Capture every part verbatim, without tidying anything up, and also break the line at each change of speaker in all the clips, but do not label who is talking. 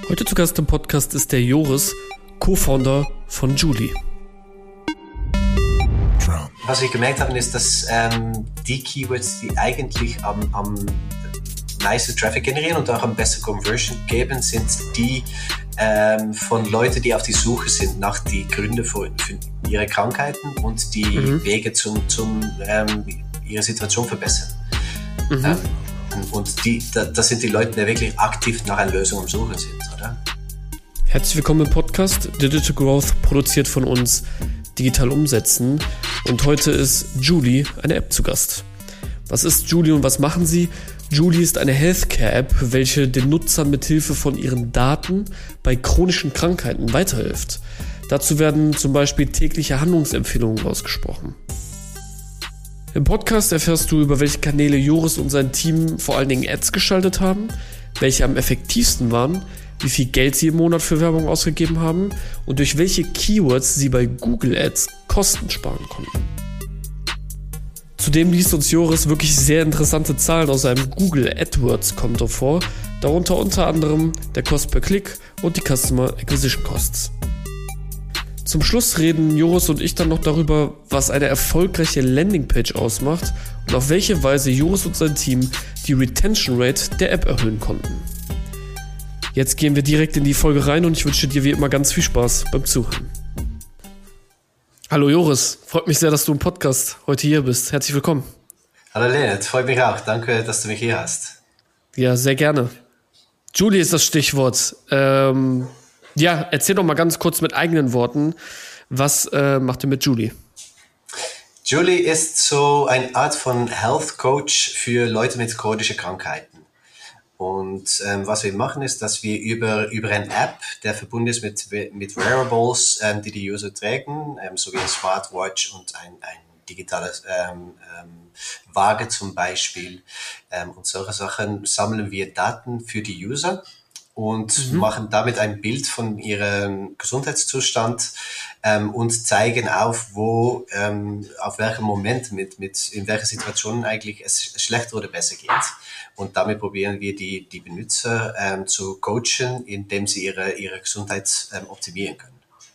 Heute zu Gast im Podcast ist der Joris, Co-Founder von Jooli.
Was wir gemerkt haben, ist, dass ähm, die Keywords, die eigentlich am, am meisten Traffic generieren und auch am besten Conversion geben, sind die ähm, von Leuten, die auf die Suche sind nach die Gründe für, für ihre Krankheiten und die mhm. Wege zum, zum ähm, ihre Situation verbessern. Mhm. Ähm, und die, das sind die Leute, die wirklich aktiv nach einer Lösung am Suchen sind, oder?
Herzlich willkommen im Podcast Digital Growth, produziert von uns Digital Umsetzen. Und heute ist Jooli, eine App, zu Gast. Was ist Jooli und was machen sie? Jooli ist eine Healthcare-App, welche den Nutzern mithilfe von ihren Daten bei chronischen Krankheiten weiterhilft. Dazu werden zum Beispiel tägliche Handlungsempfehlungen ausgesprochen. Im Podcast erfährst du, über welche Kanäle Joris und sein Team vor allen Dingen Ads geschaltet haben, welche am effektivsten waren, wie viel Geld sie im Monat für Werbung ausgegeben haben und durch welche Keywords sie bei Google Ads Kosten sparen konnten. Zudem liest uns Joris wirklich sehr interessante Zahlen aus seinem Google AdWords-Konto vor, darunter unter anderem der Cost per Klick und die Customer Acquisition Costs. Zum Schluss reden Joris und ich dann noch darüber, was eine erfolgreiche Landingpage ausmacht und auf welche Weise Joris und sein Team die Retention Rate der App erhöhen konnten. Jetzt gehen wir direkt in die Folge rein und ich wünsche dir wie immer ganz viel Spaß beim Zuhören. Hallo Joris, freut mich sehr, dass du im Podcast heute hier bist. Herzlich willkommen.
Hallo Leonard, freut mich auch. Danke, dass du mich hier hast.
Ja, sehr gerne. Jooli ist das Stichwort. Ähm, ja, erzähl doch mal ganz kurz mit eigenen Worten, was äh, macht ihr mit Jooli?
Jooli ist so eine Art von Health Coach für Leute mit chronischen Krankheiten. Und ähm, was wir machen, ist, dass wir über, über eine App, der verbunden ist mit, mit Wearables, ähm, die die User tragen, ähm, so wie ein Smartwatch und ein, ein digitales ähm, ähm, Waage zum Beispiel, ähm, und solche Sachen, sammeln wir Daten für die User und mhm. machen damit ein Bild von ihrem Gesundheitszustand ähm, und zeigen auf, wo, ähm, auf welchem Moment, mit, mit, in welcher Situation eigentlich es schlechter oder besser geht. Und damit probieren wir die, die Benutzer ähm, zu coachen, indem sie ihre, ihre Gesundheit ähm, optimieren können.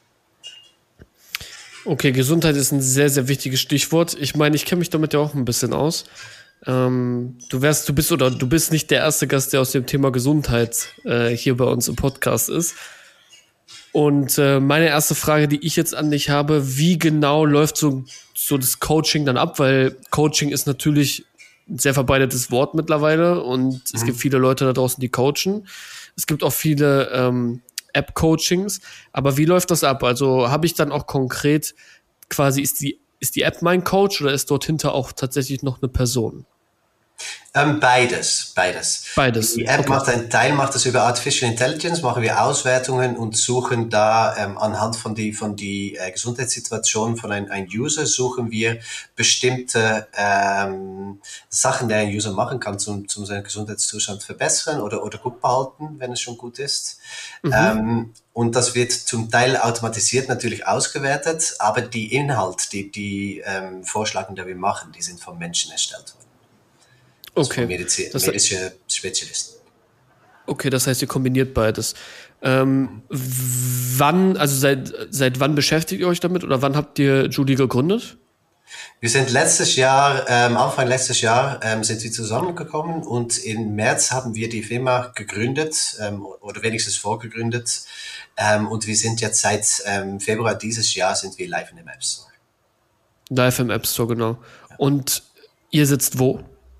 Okay, Gesundheit ist ein sehr, sehr wichtiges Stichwort. Ich meine, ich kenne mich damit ja auch ein bisschen aus. Ähm, du wärst, du bist oder du bist nicht der erste Gast, der aus dem Thema Gesundheit äh, hier bei uns im Podcast ist. Und äh, meine erste Frage, die ich jetzt an dich habe: Wie genau läuft so, so das Coaching dann ab? Weil Coaching ist natürlich ein sehr verbreitetes Wort mittlerweile und mhm. es gibt viele Leute da draußen, die coachen. Es gibt auch viele ähm, App-Coachings. Aber wie läuft das ab? Also habe ich dann auch konkret quasi, ist die, ist die App mein Coach oder ist dort hinter auch tatsächlich noch eine Person?
Ähm, beides, beides.
Beides.
Die App
okay.
macht einen Teil, macht das über Artificial Intelligence, machen wir Auswertungen und suchen da ähm, anhand von die von die äh, Gesundheitssituation von einem ein User, suchen wir bestimmte ähm, Sachen, die ein User machen kann, zum, zum seinen Gesundheitszustand verbessern oder, oder gut behalten, wenn es schon gut ist. Mhm. Ähm, und das wird zum Teil automatisiert natürlich ausgewertet, aber die Inhalte, die, die ähm, Vorschläge, die wir machen, die sind von Menschen erstellt worden.
Okay.
Medizi-
das
medische Spezialisten.
Okay, das heißt, ihr kombiniert beides. Ähm, wann, also seit, seit wann beschäftigt ihr euch damit oder wann habt ihr Jooli gegründet?
Wir sind letztes Jahr, ähm, Anfang letztes Jahr, ähm, sind wir zusammengekommen und im März haben wir die Firma gegründet, ähm, oder wenigstens vorgegründet, ähm, und wir sind jetzt seit ähm, Februar dieses Jahr sind wir live in dem App Store.
Live im App Store, genau. Ja. Und ihr sitzt wo?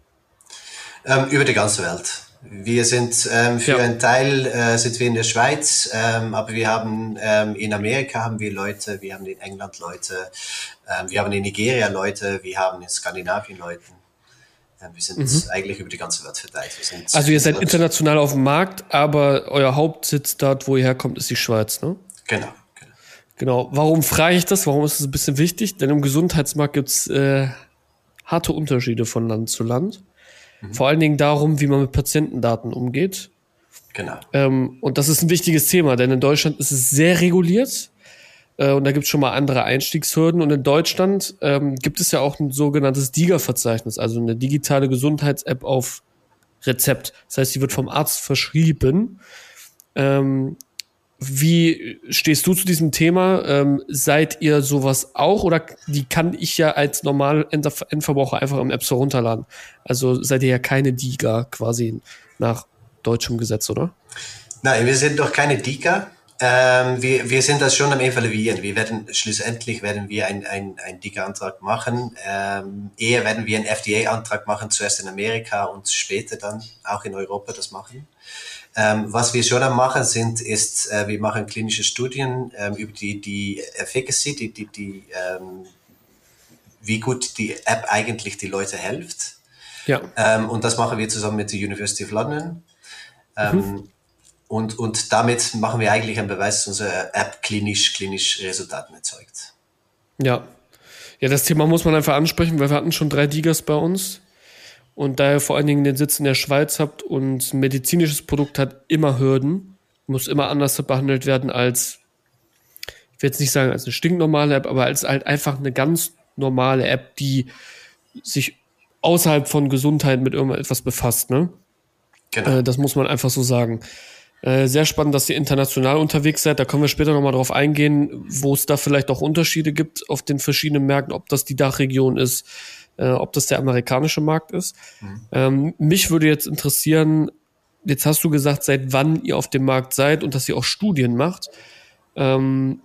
Ähm, über die ganze Welt. Wir sind ähm, für ja. einen Teil äh, sind wir in der Schweiz, ähm, aber wir haben ähm, in Amerika haben wir Leute, wir haben in England Leute, ähm, wir haben in Nigeria Leute, wir haben in Skandinavien Leute. Ähm, wir sind mhm. eigentlich über die ganze Welt verteilt. Wir sind
also ihr seid international auf dem Markt, aber euer Hauptsitz dort, wo ihr herkommt, ist die Schweiz, ne?
Genau. Genau.
Genau. Warum frage ich das? Warum ist es ein bisschen wichtig? Denn im Gesundheitsmarkt gibt es äh, harte Unterschiede von Land zu Land. Vor allen Dingen darum, wie man mit Patientendaten umgeht.
Genau.
Ähm, und das ist ein wichtiges Thema, denn in Deutschland ist es sehr reguliert äh, und da gibt es schon mal andere Einstiegshürden. Und in Deutschland ähm, gibt es ja auch ein sogenanntes D I G A-Verzeichnis, also eine digitale Gesundheits-App auf Rezept. Das heißt, sie wird vom Arzt verschrieben Ähm, wie stehst du zu diesem Thema? Ähm, seid ihr sowas auch oder die kann ich ja als normaler End- Endverbraucher einfach im App Store runterladen? Also seid ihr ja keine D I G A quasi nach deutschem Gesetz, oder?
Nein, wir sind doch keine D I C A. Ähm, wir, wir sind das schon am Evaluieren. Wir werden schlussendlich werden wir ein, ein, ein D I C A-Antrag machen. Ähm, eher werden wir einen F D A-Antrag machen, zuerst in Amerika und später dann auch in Europa das machen. Ähm, was wir schon am machen sind, ist, äh, wir machen klinische Studien ähm, über die, die Efficacy, die, die, die, ähm, wie gut die App eigentlich die Leute hilft.
Ja.
Ähm, und das machen wir zusammen mit der University of London. Ähm, mhm. Und, und damit machen wir eigentlich einen Beweis, dass unsere App klinisch, klinisch Resultaten erzeugt.
Ja. Ja, das Thema muss man einfach ansprechen, weil wir hatten schon drei D I G As bei uns. Und da ihr vor allen Dingen den Sitz in der Schweiz habt und ein medizinisches Produkt hat immer Hürden, muss immer anders behandelt werden als, ich will jetzt nicht sagen als eine stinknormale App, aber als halt einfach eine ganz normale App, die sich außerhalb von Gesundheit mit irgendetwas befasst, ne? Genau. Äh, das muss man einfach so sagen. Äh, sehr spannend, dass ihr international unterwegs seid. Da können wir später nochmal drauf eingehen, wo es da vielleicht auch Unterschiede gibt auf den verschiedenen Märkten, ob das die Dachregion ist, äh, ob das der amerikanische Markt ist. Mhm. Ähm, mich würde jetzt interessieren, jetzt hast du gesagt, seit wann ihr auf dem Markt seid und dass ihr auch Studien macht. Ähm,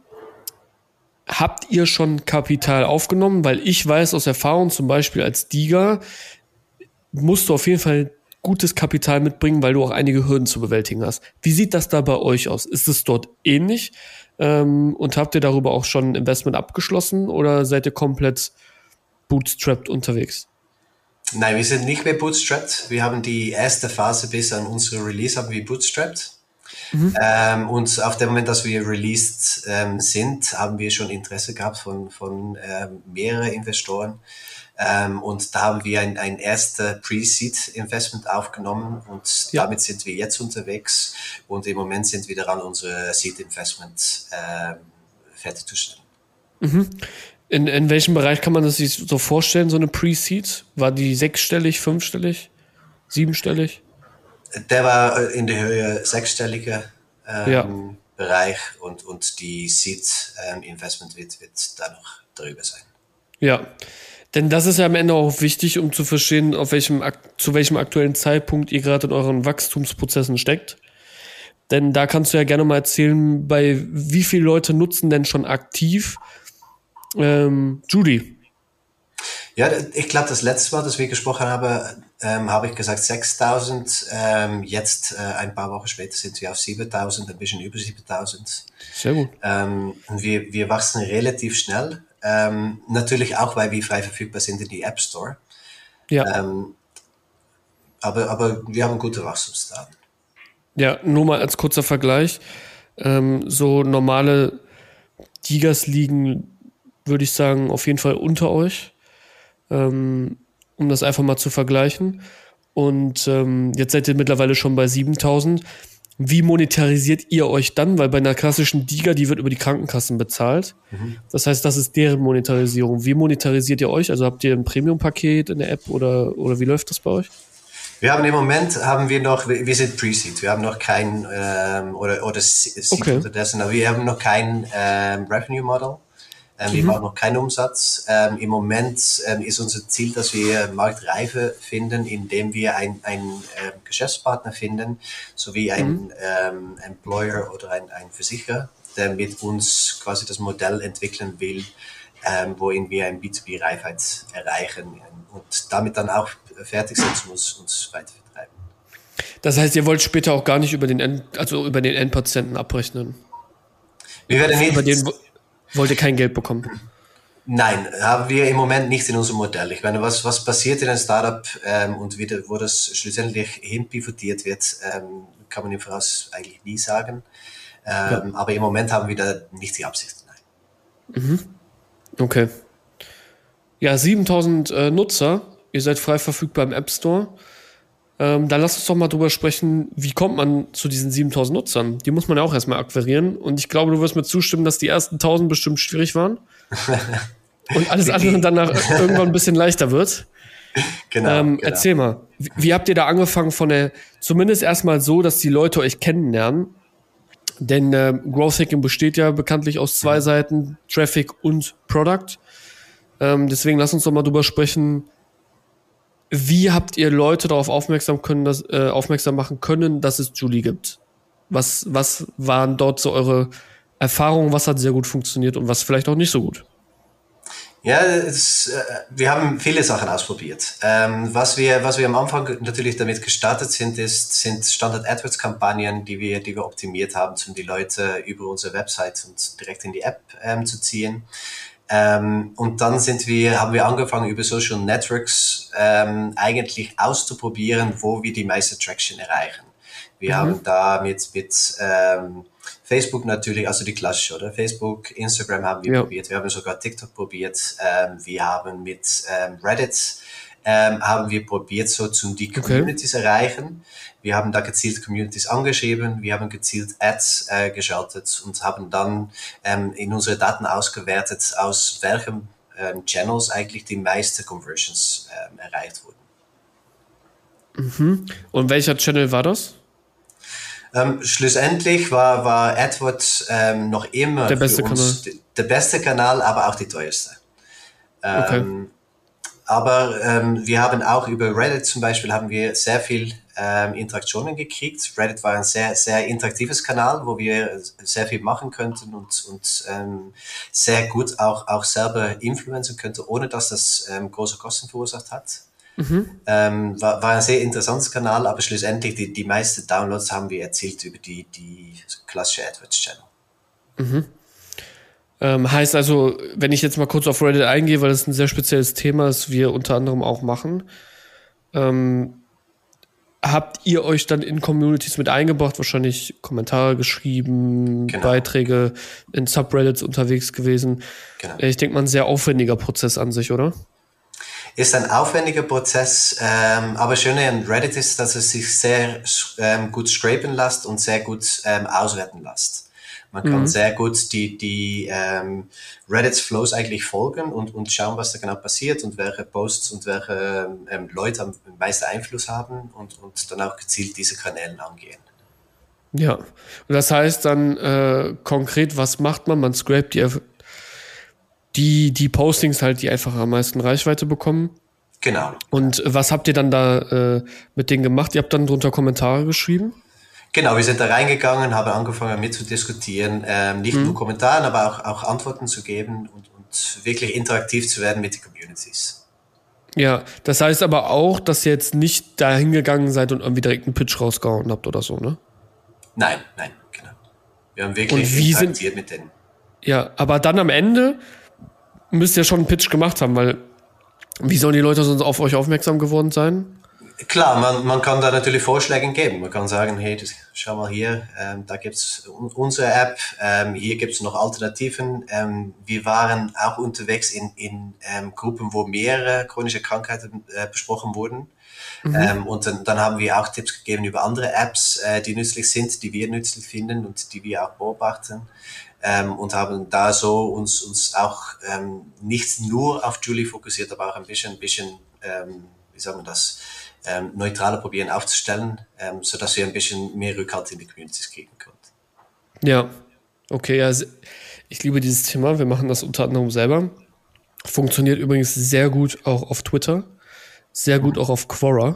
habt ihr schon Kapital aufgenommen? Weil ich weiß aus Erfahrung, zum Beispiel als D I G A, musst du auf jeden Fall gutes Kapital mitbringen, weil du auch einige Hürden zu bewältigen hast. Wie sieht das da bei euch aus? Ist es dort ähnlich? Ähm, und habt ihr darüber auch schon ein Investment abgeschlossen oder seid ihr komplett bootstrapped unterwegs?
Nein, wir sind nicht mehr bootstrapped. Wir haben die erste Phase bis an unsere Release haben wir bootstrapped. Mhm. Ähm, und auf dem Moment, dass wir released ähm, sind, haben wir schon Interesse gehabt von, von ähm, mehreren Investoren. Ähm, und da haben wir ein, ein erster Pre-Seed-Investment aufgenommen und ja. damit sind wir jetzt unterwegs. Und im Moment sind wir daran, unsere Seed-Investment ähm, fertigzustellen.
Mhm. In, in welchem Bereich kann man das sich so vorstellen, so eine Pre-Seed? War die sechsstellig, fünfstellig, siebenstellig?
Der war in der Höhe sechsstelliger ähm,
ja.
Bereich und, und die Seed-Investment ähm, wird, wird da noch darüber sein.
Ja, denn das ist ja am Ende auch wichtig, um zu verstehen, auf welchem, zu welchem aktuellen Zeitpunkt ihr gerade in euren Wachstumsprozessen steckt. Denn da kannst du ja gerne mal erzählen, bei wie viele Leute nutzen denn schon aktiv ähm, Judy?
Ja, ich glaube, das letzte Mal, dass wir gesprochen haben, ähm, habe ich gesagt sechstausend. Ähm, jetzt, äh, ein paar Wochen später, sind wir auf siebentausend, ein bisschen über siebentausend.
Sehr gut.
Ähm, und wir, wir wachsen relativ schnell. Ähm, natürlich auch, weil wir frei verfügbar sind in die App Store.
Ja.
Ähm, aber, aber wir haben gute Wachstumsdaten.
Ja, nur mal als kurzer Vergleich. Ähm, so normale D I G As liegen, würde ich sagen, auf jeden Fall unter euch. Ähm, um das einfach mal zu vergleichen. Und ähm, jetzt seid ihr mittlerweile schon bei siebentausend. Wie monetarisiert ihr euch dann? Weil bei einer klassischen D I G A, die wird über die Krankenkassen bezahlt. Mhm. Das heißt, das ist deren Monetarisierung. Wie monetarisiert ihr euch? Also habt ihr ein Premium-Paket in der App oder, oder wie läuft das bei euch?
Wir haben im Moment, haben wir noch, wir sind Pre-Seed, wir haben noch kein, ähm, oder, oder Seed
okay.
unterdessen, aber wir haben noch kein ähm, Revenue-Model. Ähm, wir mhm. machen noch keinen Umsatz. Ähm, Im Moment ähm, ist unser Ziel, dass wir Marktreife finden, indem wir einen ähm, Geschäftspartner finden, sowie einen mhm. ähm, Employer oder ein, ein Versicherer, der mit uns quasi das Modell entwickeln will, ähm, wohin wir ein B zwei B-Reifheit erreichen und damit dann auch fertig sind und uns, uns weiter vertreiben.
Das heißt, ihr wollt später auch gar nicht über den, End, also über den Endpatienten abrechnen?
Wir werden nicht...
Über den wollt ihr kein Geld bekommen?
Nein, haben wir im Moment nicht in unserem Modell. Ich meine, was, was passiert in einem Startup ähm, und wieder, wo das schlussendlich hinpivotiert wird, ähm, kann man im Voraus eigentlich nie sagen. Ähm, ja. Aber im Moment haben wir da nicht die Absicht. Nein.
Mhm. Okay. Ja, siebentausend äh, Nutzer. Ihr seid frei verfügbar im App Store. Ähm, dann lasst uns doch mal drüber sprechen, wie kommt man zu diesen siebentausend Nutzern? Die muss man ja auch erstmal akquirieren. Und ich glaube, du wirst mir zustimmen, dass die ersten tausend bestimmt schwierig waren. Und alles andere danach irgendwann ein bisschen leichter wird.
Genau,
ähm,
genau.
Erzähl mal, wie, wie habt ihr da angefangen von der, zumindest erstmal so, dass die Leute euch kennenlernen? Denn äh, Growth Hacking besteht ja bekanntlich aus zwei mhm. Seiten, Traffic und Product. Ähm, deswegen lass uns doch mal drüber sprechen, wie habt ihr Leute darauf aufmerksam können, dass, äh, aufmerksam machen können, dass es Jooli gibt? Was, was waren dort so eure Erfahrungen? Was hat sehr gut funktioniert und was vielleicht auch nicht so gut?
Ja, es, äh, wir haben viele Sachen ausprobiert. Ähm, was wir, was wir am Anfang natürlich damit gestartet sind, ist, sind Standard-AdWords-Kampagnen, die wir, die wir optimiert haben, um die Leute über unsere Website und direkt in die App ähm, zu ziehen. Ähm, und dann sind wir, haben wir angefangen, über Social Networks ähm, eigentlich auszuprobieren, wo wir die meiste Traction erreichen. Wir mhm. haben da mit, mit ähm, Facebook natürlich, also die klassische, oder? Facebook, Instagram haben wir ja. probiert, wir haben sogar TikTok probiert, ähm, wir haben mit ähm, Reddit ähm, haben wir probiert, so zum die Communities okay. erreichen. Wir haben da gezielt Communities angeschrieben, wir haben gezielt Ads äh, geschaltet und haben dann ähm, in unsere Daten ausgewertet, aus welchen ähm, Channels eigentlich die meisten Conversions ähm, erreicht wurden.
Mhm. Und welcher Channel war das?
Ähm, schlussendlich war, war AdWords ähm, noch immer
der beste
für uns
Kanal.
der beste Kanal, aber auch die teuerste. Ähm,
okay.
Aber ähm, wir haben auch über Reddit zum Beispiel haben wir sehr viel ähm, Interaktionen gekriegt. Reddit war ein sehr, sehr interaktives Kanal, wo wir sehr viel machen könnten und, und ähm, sehr gut auch, auch selber influenzen könnten, ohne dass das ähm, große Kosten verursacht hat. Mhm. Ähm, war, war ein sehr interessantes Kanal, aber schlussendlich die, die meisten Downloads haben wir erzielt über die, die klassische AdWords-Channel.
Mhm. Ähm, heißt also, wenn ich jetzt mal kurz auf Reddit eingehe, weil das ein sehr spezielles Thema ist, wir unter anderem auch machen, ähm, habt ihr euch dann in Communities mit eingebracht, wahrscheinlich Kommentare geschrieben, genau. Beiträge in Subreddits unterwegs gewesen. Genau. Ich denke mal, ein sehr aufwendiger Prozess an sich, oder?
Ist ein aufwendiger Prozess, ähm, aber schön an Reddit ist, dass es sich sehr ähm, gut scrapen lässt und sehr gut ähm, auswerten lässt. Man kann mhm. sehr gut die, die ähm, Reddit-Flows eigentlich folgen und, und schauen, was da genau passiert und welche Posts und welche ähm, Leute am meisten Einfluss haben und, und dann auch gezielt diese Kanäle angehen.
Ja, und das heißt dann äh, konkret, was macht man? Man scrapt die, die, die Postings halt, die einfach am meisten Reichweite bekommen.
Genau.
Und was habt ihr dann da äh, mit denen gemacht? Ihr habt dann drunter Kommentare geschrieben?
Genau, wir sind da reingegangen, haben angefangen mitzudiskutieren, ähm, nicht mhm. nur Kommentaren, aber auch, auch Antworten zu geben und, und wirklich interaktiv zu werden mit den Communities.
Ja, das heißt aber auch, dass ihr jetzt nicht da hingegangen seid und irgendwie direkt einen Pitch rausgehauen habt oder so, ne?
Nein, nein, genau. Wir haben wirklich interagiert sind, mit denen.
Ja, aber dann am Ende müsst ihr schon einen Pitch gemacht haben, weil wie sollen die Leute sonst auf euch aufmerksam geworden sein?
Klar, man, man kann da natürlich Vorschläge geben. Man kann sagen, hey, das, schau mal hier, ähm, da gibt's unsere App, ähm, hier gibt's noch Alternativen. Ähm, wir waren auch unterwegs in, in ähm, Gruppen, wo mehrere chronische Krankheiten äh, besprochen wurden. Mhm. Ähm, und dann, dann haben wir auch Tipps gegeben über andere Apps, äh, die nützlich sind, die wir nützlich finden und die wir auch beobachten. Ähm, und haben da so uns, uns auch ähm, nicht nur auf Jooli fokussiert, aber auch ein bisschen, ein bisschen ähm, wie sagen wir das, Ähm, neutraler probieren aufzustellen, ähm, sodass wir ein bisschen mehr Rückhalt in die Communities kriegen konnten.
Ja, okay, ja, ich liebe dieses Thema, wir machen das unter anderem selber. Funktioniert übrigens sehr gut auch auf Twitter, sehr gut mhm. auch auf Quora,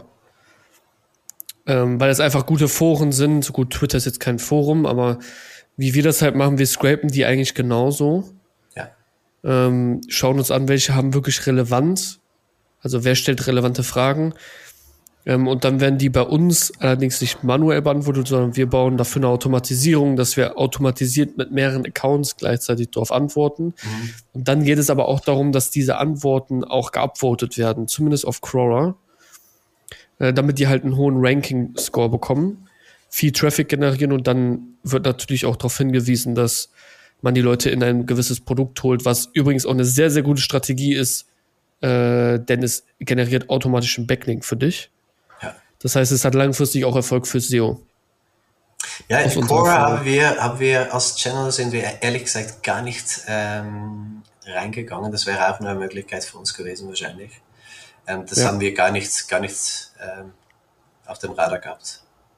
ähm, weil es einfach gute Foren sind. Gut, Twitter ist jetzt kein Forum, aber wie wir das halt machen, wir scrapen die eigentlich genauso.
Ja.
Ähm, schauen uns an, welche haben wirklich relevant, also wer stellt relevante Fragen. Ähm, und dann werden die bei uns allerdings nicht manuell beantwortet, sondern wir bauen dafür eine Automatisierung, dass wir automatisiert mit mehreren Accounts gleichzeitig darauf antworten. Mhm. Und dann geht es aber auch darum, dass diese Antworten auch geupvotet werden, zumindest auf Quora, äh, damit die halt einen hohen Ranking-Score bekommen, viel Traffic generieren und dann wird natürlich auch darauf hingewiesen, dass man die Leute in ein gewisses Produkt holt, was übrigens auch eine sehr, sehr gute Strategie ist, äh, denn es generiert automatisch einen Backlink für dich. Das heißt, es hat langfristig auch Erfolg fürs S E O.
Ja, in Quora haben wir, haben wir als Channel sind wir ehrlich gesagt gar nicht ähm, reingegangen. Das wäre auch eine Möglichkeit für uns gewesen wahrscheinlich. Ähm, das ja. haben wir gar nicht, gar nicht ähm, auf dem Radar gehabt.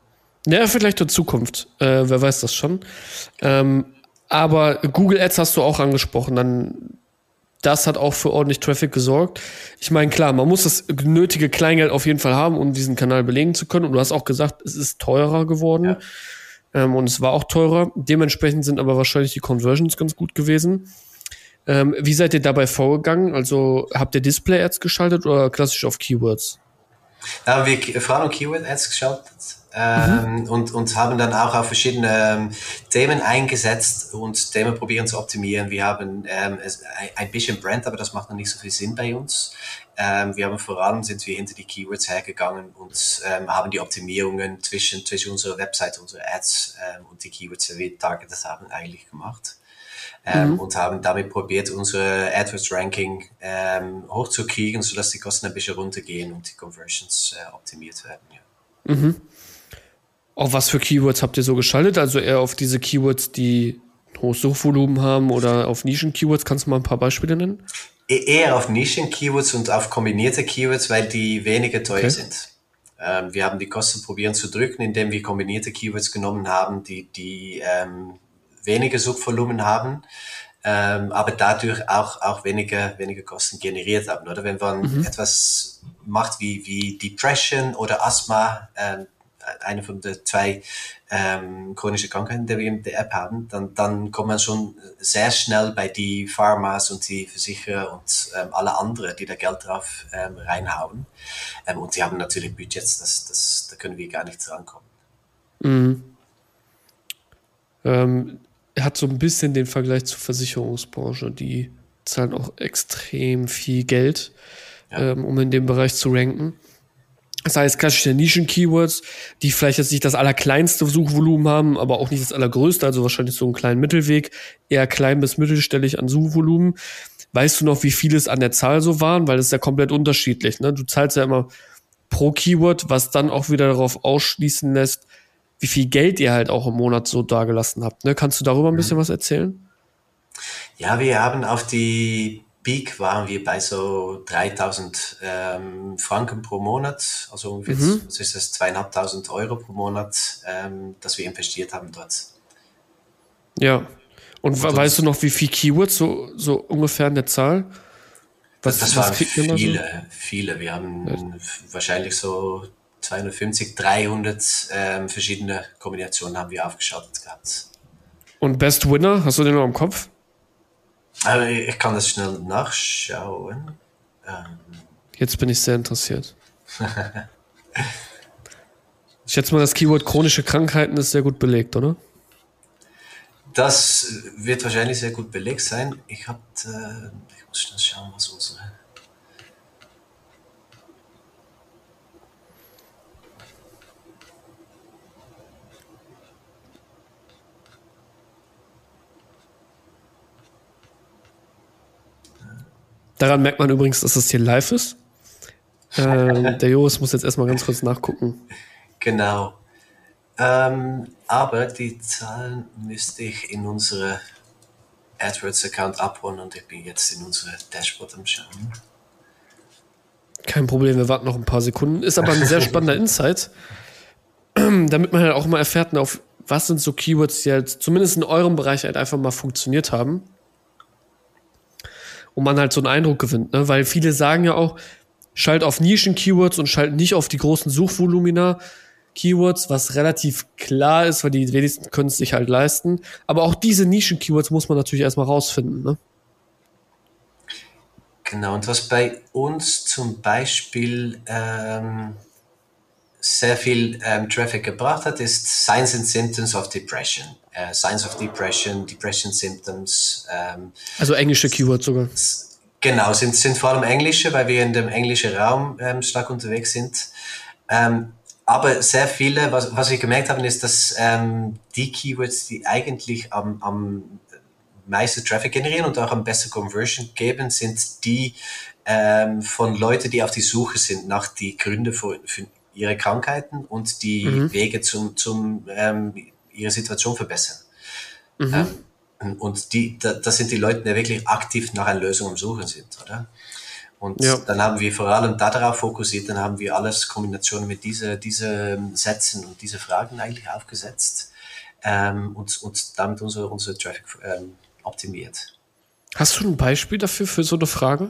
Ja, vielleicht in Zukunft. Äh, wer weiß das schon. Ähm, aber Google Ads hast du auch angesprochen. Dann, das hat auch für ordentlich Traffic gesorgt. Ich meine, klar, man muss das nötige Kleingeld auf jeden Fall haben, um diesen Kanal belegen zu können. Und du hast auch gesagt, es ist teurer geworden.
Ja.
Ähm, und es war auch teurer. Dementsprechend sind aber wahrscheinlich die Conversions ganz gut gewesen. Ähm, wie seid ihr dabei vorgegangen? Also habt ihr Display-Ads geschaltet oder klassisch auf Keywords?
Da haben wir vor allem Keyword-Ads geschaltet ähm, mhm. und, und haben dann auch auf verschiedene ähm, Themen eingesetzt und Themen probieren zu optimieren. Wir haben ähm, ein bisschen Brand, aber das macht noch nicht so viel Sinn bei uns. Ähm, wir haben vor allem sind wir hinter die Keywords hergegangen und ähm, haben die Optimierungen zwischen, zwischen unserer Website, unserer Ads ähm, und die Keywords, die wir targeted haben, eigentlich gemacht. Ähm, mhm. Und haben damit probiert, unsere AdWords-Ranking ähm, hochzukriegen, sodass die Kosten ein bisschen runtergehen und die Conversions äh, optimiert werden. Ja.
Mhm. Auf was für Keywords habt ihr so geschaltet? Also eher auf diese Keywords, die hohes Suchvolumen haben oder auf Nischen-Keywords? Kannst du mal ein paar Beispiele nennen?
E- eher auf Nischen-Keywords und auf kombinierte Keywords, weil die weniger teuer okay. sind. Ähm, wir haben die Kosten probieren zu drücken, indem wir kombinierte Keywords genommen haben, die, die ähm, weniger Suchvolumen haben, ähm, aber dadurch auch, auch weniger, weniger Kosten generiert haben. Oder wenn man mhm. etwas macht wie, wie Depression oder Asthma, ähm, eine von den zwei ähm, chronischen Krankheiten, die wir in der App haben, dann, dann kommt man schon sehr schnell bei die Pharmas und die Versicherer und ähm, alle anderen, die da Geld drauf ähm, reinhauen. Ähm, und die haben natürlich Budgets, das, das, da können wir gar nicht rankommen.
Mhm. Ähm, hat so ein bisschen den Vergleich zur Versicherungsbranche. Die zahlen auch extrem viel Geld, ja. ähm, um in dem Bereich zu ranken. Das heißt, klassische Nischen-Keywords, die vielleicht jetzt nicht das allerkleinste Suchvolumen haben, aber auch nicht das allergrößte, also wahrscheinlich so einen kleinen Mittelweg, eher klein bis mittelstellig an Suchvolumen. Weißt du noch, wie viele es an der Zahl so waren? Weil das ist ja komplett unterschiedlich, ne? Du zahlst ja immer pro Keyword, was dann auch wieder darauf ausschließen lässt, wie viel Geld ihr halt auch im Monat so dagelassen habt. Ne? Kannst du darüber ein bisschen was erzählen?
Ja, wir haben auf die Peak waren wir bei so dreitausend ähm, Franken pro Monat, also ungefähr, mhm. was ist das, zweitausendfünfhundert Euro pro Monat, ähm, dass wir investiert haben dort.
Ja, und, und weißt du noch, wie viel Keywords, so, so ungefähr in der Zahl?
Was, das, das waren viele, so? viele. Wir haben ja. wahrscheinlich so zweihundertfünfzig, dreihundert ähm, verschiedene Kombinationen haben wir aufgeschaltet gehabt.
Und Best Winner, hast du den noch im Kopf?
Also ich kann das schnell nachschauen. Ähm.
Jetzt bin ich sehr interessiert. Ich schätze mal, das Keyword chronische Krankheiten ist sehr gut belegt, oder?
Das wird wahrscheinlich sehr gut belegt sein. Ich hab, äh, ich muss schnell schauen, was unsere...
Daran merkt man übrigens, dass das hier live ist. Ähm, der Joris muss jetzt erstmal ganz kurz nachgucken.
Genau. Ähm, aber die Zahlen müsste ich in unsere AdWords-Account abholen und ich bin jetzt in unsere Dashboard am Schauen.
Kein Problem, wir warten noch ein paar Sekunden. Ist aber ein sehr spannender Insight, damit man halt auch mal erfährt, auf was sind so Keywords, die halt zumindest in eurem Bereich halt einfach mal funktioniert haben. Und man halt so einen Eindruck gewinnt, ne? Weil viele sagen ja auch, schalt auf Nischen-Keywords und schalt nicht auf die großen Suchvolumina-Keywords, was relativ klar ist, weil die wenigsten können es sich halt leisten. Aber auch diese Nischen-Keywords muss man natürlich erstmal rausfinden, ne?
Genau, und was bei uns zum Beispiel ähm, sehr viel ähm, Traffic gebracht hat, ist Signs and Symptoms of Depression. Uh, signs of Depression, Depression Symptoms. Ähm,
also englische Keywords sogar.
Genau, sind, sind vor allem englische, weil wir in dem englischen Raum ähm, stark unterwegs sind. Ähm, aber sehr viele, was, was wir gemerkt haben, ist, dass ähm, die Keywords, die eigentlich am, am meisten Traffic generieren und auch am besten Conversion geben, sind die ähm, von Leuten, die auf die Suche sind nach die Gründe für, für ihre Krankheiten und die mhm. Wege zum, zum ähm, ihre Situation verbessern. Mhm. Ähm, und die, da, das sind die Leute, die wirklich aktiv nach einer Lösung am Suchen sind, oder? Und
Ja.
dann haben wir vor allem darauf fokussiert, dann haben wir alles Kombinationen mit diese, diese Sätzen und diese Fragen eigentlich aufgesetzt ähm, und, und damit unsere, unsere Traffic ähm, optimiert.
Hast du ein Beispiel dafür, für so eine Frage?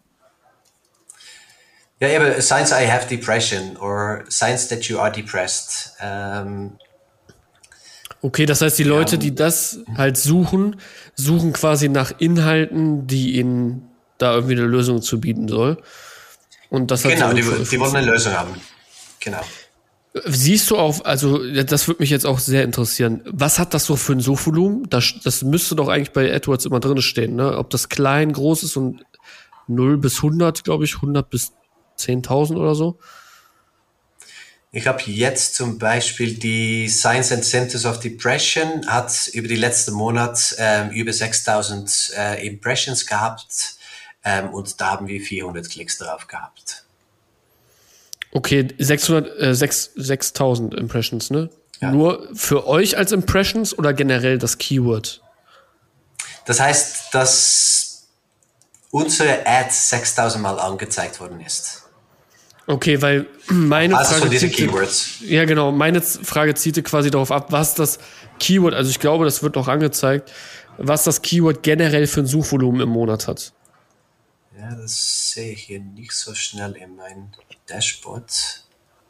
Ja, eben, signs I have depression or signs that you are depressed. Ähm,
Okay, das heißt, die Leute,
Ja.
die das halt suchen, suchen quasi nach Inhalten, die ihnen da irgendwie eine Lösung zu bieten soll. Und das hat
genau,
sehr
die,
gut
die wollen eine Lösung haben. Genau.
Siehst du auch, also das würde mich jetzt auch sehr interessieren, was hat das so für ein Suchvolumen? Das, das müsste doch eigentlich bei AdWords immer drin stehen, ne? Ob das klein, groß ist und null bis hundert, glaube ich, hundert bis zehntausend oder so.
Ich habe jetzt zum Beispiel die Signs and Symptoms of Depression, hat über die letzten Monat ähm, über sechstausend äh, Impressions gehabt ähm, und da haben wir vierhundert Klicks drauf gehabt.
Okay, sechshundert, äh, sechs- sechstausend Impressions, ne?
Ja.
Nur für euch als Impressions oder generell das Keyword?
Das heißt, dass unsere Ad sechstausend Mal angezeigt worden ist.
Okay, weil meine
Also
Frage
von diesen
zielte-
Keywords.
Ja, genau. Meine Z- Frage zielte quasi darauf ab, was das Keyword, also ich glaube, das wird noch angezeigt, was das Keyword generell für ein Suchvolumen im Monat hat.
Ja, das sehe ich hier nicht so schnell in meinem Dashboard.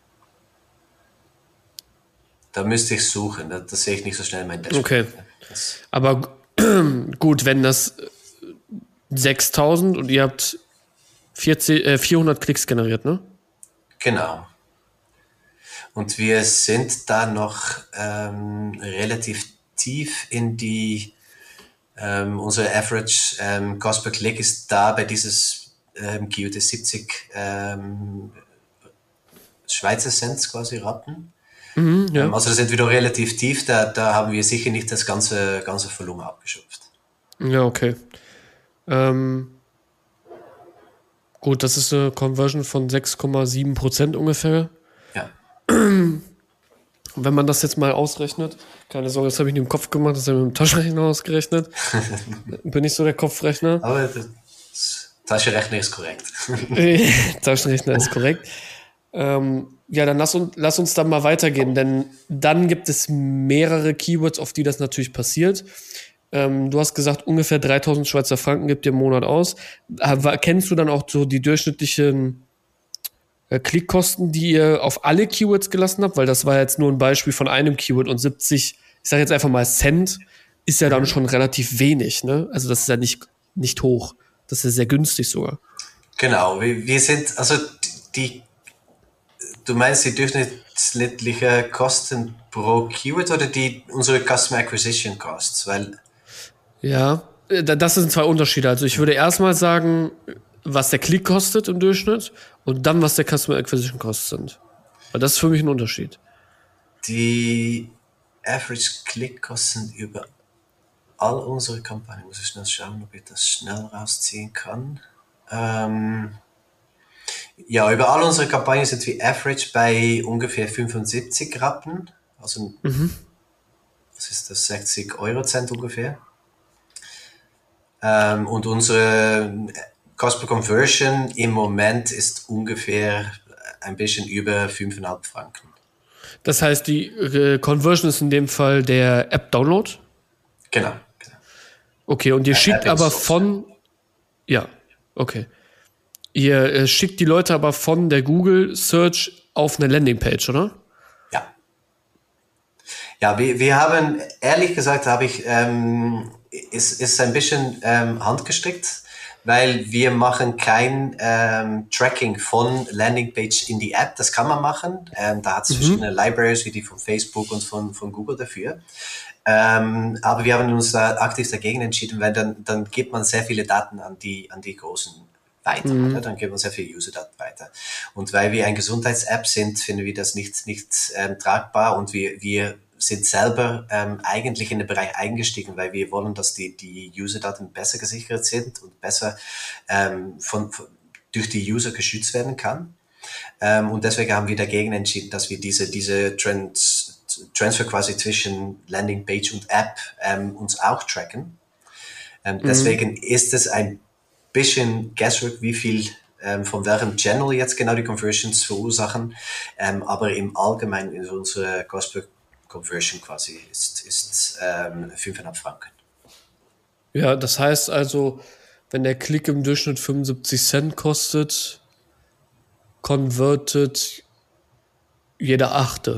Da müsste ich suchen, das, das sehe ich nicht so schnell in meinem Dashboard.
Okay.
Das,
Aber gut, wenn das sechstausend und ihr habt vierzig, äh, vierhundert Klicks generiert, ne?
genau. Und wir sind da noch ähm, relativ tief in die, ähm, unser Average ähm, Cost per Click ist da bei dieses ähm, Keyword ist siebzig ähm, Schweizer Cent quasi Rappen.
Mhm, ja.
Ähm, also da sind wir doch relativ tief, da, da haben wir sicher nicht das ganze, ganze Volumen abgeschöpft.
Ja, okay. Ähm, gut, das ist eine Conversion von sechs Komma sieben Prozent ungefähr.
Ja.
Wenn man das jetzt mal ausrechnet, keine Sorge, das habe ich nicht im Kopf gemacht, das habe ich mit dem Taschenrechner ausgerechnet. Bin ich so der Kopfrechner?
Aber das Taschenrechner ist korrekt.
Taschenrechner ist korrekt. Ähm, ja, dann lass uns, lass uns dann mal weitergehen, denn dann gibt es mehrere Keywords, auf die das natürlich passiert. Ähm, du hast gesagt, ungefähr dreitausend Schweizer Franken gibt ihr im Monat aus. Aber kennst du dann auch so die durchschnittlichen äh, Klickkosten, die ihr auf alle Keywords gelassen habt? Weil das war jetzt nur ein Beispiel von einem Keyword und siebzig, ich sage jetzt einfach mal Cent, ist ja dann schon relativ wenig, ne? Also das ist ja nicht, nicht hoch. Das ist ja sehr günstig sogar.
Genau, wir, wir sind, also die, du meinst die durchschnittliche Kosten pro Keyword oder die unsere Customer Acquisition Costs? Weil
Ja, äh, da- das sind zwei Unterschiede. Also ich würde erstmal sagen, was der Klick kostet im Durchschnitt und dann, was der Customer Acquisition Costs sind. Weil das ist für mich ein Unterschied.
die Average Klickkosten über all unsere Kampagnen, muss ich schnell schauen, ob ich das schnell rausziehen kann. Ähm, ja, über all unsere Kampagnen sind wir average bei ungefähr fünfundsiebzig Rappen. Also, was ist das? sechzig Eurocent ungefähr. Ähm, und unsere Cost per Conversion im Moment ist ungefähr ein bisschen über fünf Komma fünf Franken.
Das heißt, die äh, Conversion ist in dem Fall der App-Download.
Genau. genau.
Okay, und ihr schickt
App
aber
Install.
von... Ja, okay. Ihr äh, schickt die Leute aber von der Google Search auf eine Landingpage, oder?
Ja. Ja, wir, wir haben, ehrlich gesagt, habe ich, ähm, ist, ist ein bisschen ähm, handgestrickt, weil wir machen kein ähm, Tracking von Landingpage in die App. Das kann man machen. Ähm, da hat es verschiedene Libraries, wie die von Facebook und von, von Google dafür. Ähm, aber wir haben uns da aktiv dagegen entschieden, weil dann, dann gibt man sehr viele Daten an die, an die Großen weiter. Oder? Dann gibt man sehr viele User-Daten weiter. Und weil wir eine Gesundheits-App sind, finden wir das nicht, nicht ähm, tragbar und wir, wir sind selber ähm, eigentlich in den Bereich eingestiegen, weil wir wollen, dass die, die User-Daten besser gesichert sind und besser ähm, von, von, durch die User geschützt werden kann. Ähm, und deswegen haben wir dagegen entschieden, dass wir diese, diese Trans, Transfer quasi zwischen Landingpage und App ähm, uns auch tracken. Ähm, deswegen ist es ein bisschen Guesswork, wie viel ähm, von welchem Channel jetzt genau die Conversions verursachen, ähm, aber im Allgemeinen in unserer Cost per Conversion quasi ist, ist ähm, fünfeinhalb Franken.
Ja, das heißt also, wenn der Klick im Durchschnitt fünfundsiebzig Cent kostet, convertet jeder Achte.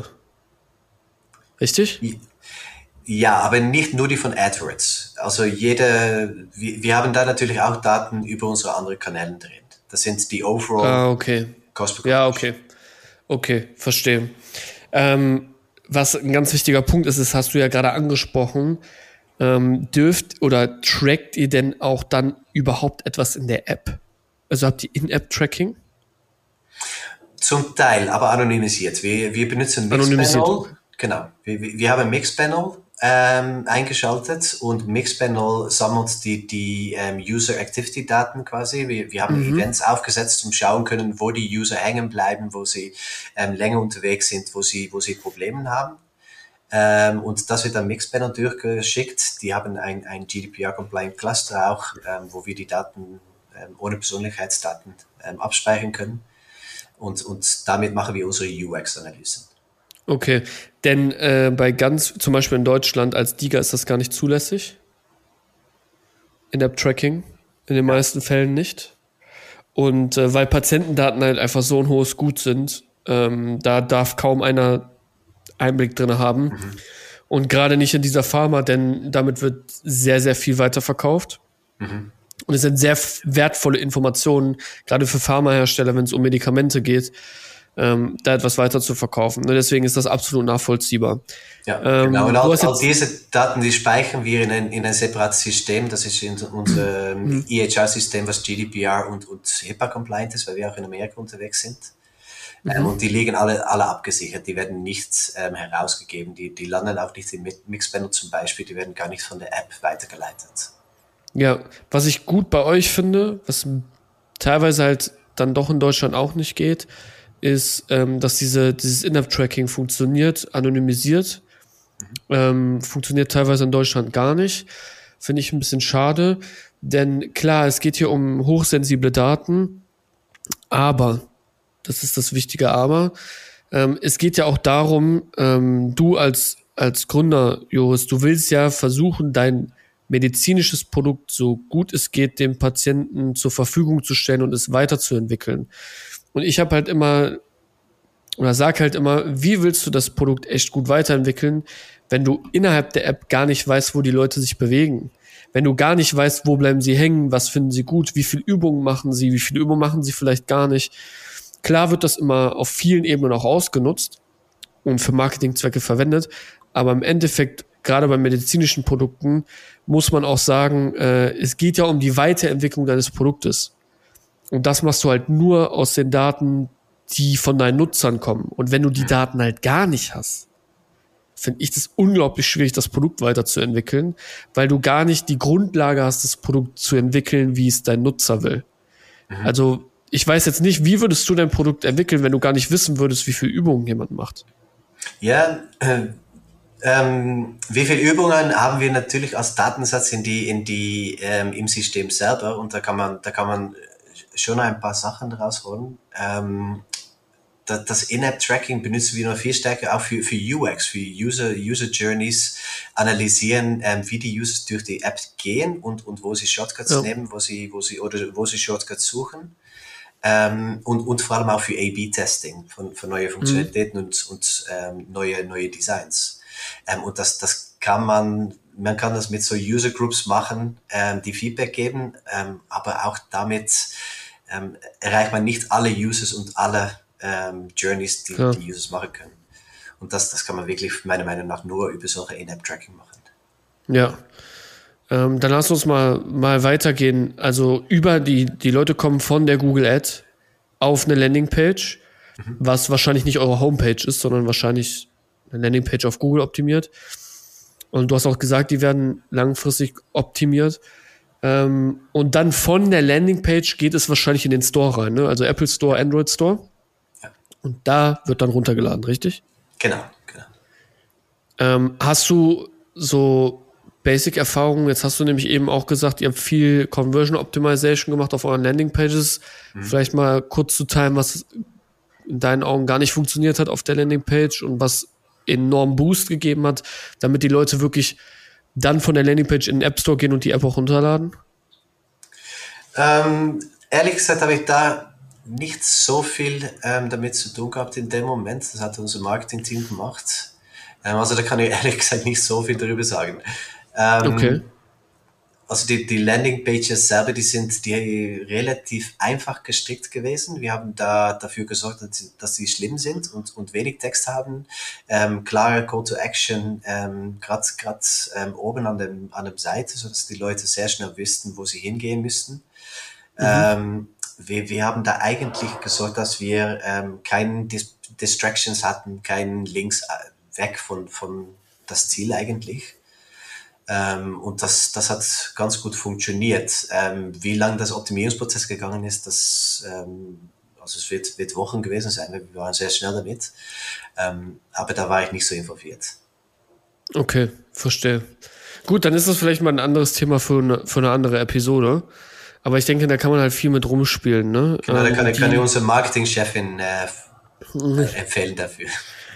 Richtig?
Ja, aber nicht nur die von AdWords. Also jede, wir, wir haben da natürlich auch Daten über unsere anderen Kanäle drin. Das sind die Overall
Ah, okay.
Cost per
Ja,
Conversion.
okay. Okay, verstehe. Ähm, was ein ganz wichtiger Punkt ist, das hast du ja gerade angesprochen, ähm, dürft oder trackt ihr denn auch dann überhaupt etwas in der App? Also habt ihr In-App-Tracking?
Zum Teil, aber anonymisiert. Wir, wir benutzen
Anonymisiert.
Mixpanel. Genau. Wir, wir haben Mixpanel ähm, eingeschaltet und Mixpanel sammelt die, die ähm, User Activity Daten quasi. Wir, wir haben mhm. Events aufgesetzt, um schauen können, wo die User hängen bleiben, wo sie ähm, länger unterwegs sind, wo sie, wo sie Probleme haben. Ähm, und das wird dann Mixpanel durchgeschickt. Die haben ein, ein G D P R-compliant Cluster auch, ähm, wo wir die Daten ähm, ohne Persönlichkeitsdaten ähm, abspeichern können. Und, und damit machen wir unsere U X-Analysen.
Okay, denn äh, bei ganz, zum Beispiel in Deutschland als D I G A ist das gar nicht zulässig. In-App-Tracking, in den ja. meisten Fällen nicht. Und äh, weil Patientendaten halt einfach so ein hohes Gut sind, ähm, da darf kaum einer Einblick drin haben. Mhm. Und gerade nicht in dieser Pharma, denn damit wird sehr, sehr viel weiterverkauft. Mhm. Und es sind sehr wertvolle Informationen, gerade für Pharmahersteller, wenn es um Medikamente geht, ähm, da etwas weiter zu verkaufen. Und deswegen ist das absolut nachvollziehbar.
Ja, ähm, genau. Und all, all diese Daten, die speichern wir in ein, in ein separates System. Das ist in unserem mhm. E H R-System, was G D P R und, und HIPAA-compliant ist, weil wir auch in Amerika unterwegs sind. Mhm. Ähm, und die liegen alle, alle abgesichert. Die werden nicht ähm, herausgegeben. Die, die landen auch nicht im Mixpanel zum Beispiel. Die werden gar nicht von der App weitergeleitet.
Ja, was ich gut bei euch finde, was teilweise halt dann doch in Deutschland auch nicht geht, ist, ähm, dass diese, dieses In-App-Tracking funktioniert, anonymisiert. Mhm. Ähm, funktioniert teilweise in Deutschland gar nicht. Finde ich ein bisschen schade, denn klar, es geht hier um hochsensible Daten, aber, das ist das wichtige Aber, ähm, es geht ja auch darum, ähm, du als, als Gründer, Joris, du willst ja versuchen, dein medizinisches Produkt so gut es geht dem Patienten zur Verfügung zu stellen und es weiterzuentwickeln. Und ich habe halt immer, oder sag halt immer, wie willst du das Produkt echt gut weiterentwickeln, wenn du innerhalb der App gar nicht weißt, wo die Leute sich bewegen? Wenn du gar nicht weißt, wo bleiben sie hängen, was finden sie gut, wie viele Übungen machen sie, wie viele Übungen machen sie vielleicht gar nicht. Klar wird das immer auf vielen Ebenen auch ausgenutzt und für Marketingzwecke verwendet, aber im Endeffekt, gerade bei medizinischen Produkten, muss man auch sagen, äh, es geht ja um die Weiterentwicklung deines Produktes. Und das machst du halt nur aus den Daten, die von deinen Nutzern kommen. Und wenn du die Daten halt gar nicht hast, finde ich das unglaublich schwierig, das Produkt weiterzuentwickeln, weil du gar nicht die Grundlage hast, das Produkt zu entwickeln, wie es dein Nutzer will. Mhm. Also ich weiß jetzt nicht, wie würdest du dein Produkt entwickeln, wenn du gar nicht wissen würdest, wie viele Übungen jemand macht?
Ja, äh Ähm, wie viele Übungen haben wir natürlich als Datensatz in die, in die, ähm, im System selber, und da kann man, da kann man schon ein paar Sachen rausholen. Ähm, das, das In-App-Tracking benutzen wir noch viel stärker auch für, für U X, für User, User Journeys, analysieren, ähm, wie die Users durch die App gehen und, und wo sie Shortcuts ja. nehmen, wo sie, wo sie, oder wo sie Shortcuts suchen. Ähm, und, und vor allem auch für A B Testing von, von neue Funktionalitäten mhm. und, und ähm, neue, neue Designs. Ähm, und das, das kann man, man kann das mit so User Groups machen, ähm, die Feedback geben, ähm, aber auch damit ähm, erreicht man nicht alle Users und alle ähm, Journeys, die ja. die Users machen können. Und das, das kann man wirklich meiner Meinung nach nur über solche In-App-Tracking machen.
Ja, ähm, dann lass uns mal, mal weitergehen. Also über die, die Leute kommen von der Google Ad auf eine Landingpage, mhm. was wahrscheinlich nicht eure Homepage ist, sondern wahrscheinlich eine Landingpage auf Google optimiert. Und du hast auch gesagt, die werden langfristig optimiert. Ähm, und dann von der Landingpage geht es wahrscheinlich in den Store rein, ne? Also Apple Store, Android Store. Ja. Und da wird dann runtergeladen, richtig?
Genau, genau.
Ähm, hast du so Basic-Erfahrungen? Jetzt hast du nämlich eben auch gesagt, ihr habt viel Conversion Optimization gemacht auf euren Landingpages. Mhm. Vielleicht mal kurz zu teilen, was in deinen Augen gar nicht funktioniert hat auf der Landingpage und was enorm Boost gegeben hat, damit die Leute wirklich dann von der Landingpage in den App Store gehen und die App auch runterladen?
Ähm, ehrlich gesagt habe ich da nicht so viel ähm, damit zu tun gehabt in dem Moment. Das hat unser Marketing-Team gemacht. Ähm, also da kann ich ehrlich gesagt nicht so viel darüber sagen. Ähm,
okay.
Also die, die Landingpages selber, die sind die relativ einfach gestrickt gewesen. Wir haben da dafür gesorgt, dass sie, dass sie schlimm sind und, und wenig Text haben. Ähm, klare Call to Action, ähm, gerade ähm, oben an dem, an dem Seite, sodass die Leute sehr schnell wüssten, wo sie hingehen müssten. Mhm. Ähm, wir, wir haben da eigentlich gesorgt, dass wir ähm, keine Dis- Distractions hatten, keinen Links weg von, von das Ziel eigentlich. Ähm, und das, das hat ganz gut funktioniert. Ähm, wie lange das Optimierungsprozess gegangen ist, das, ähm, also es wird, wird Wochen gewesen sein, wir waren sehr schnell damit. Ähm, aber da war ich nicht so involviert.
Okay, verstehe. Gut, dann ist das vielleicht mal ein anderes Thema für eine, für eine andere Episode. Aber ich denke, da kann man halt viel mit rumspielen, ne?
Genau, da kann,
ähm,
die, kann ich unsere Marketingchefin äh, empfehlen dafür.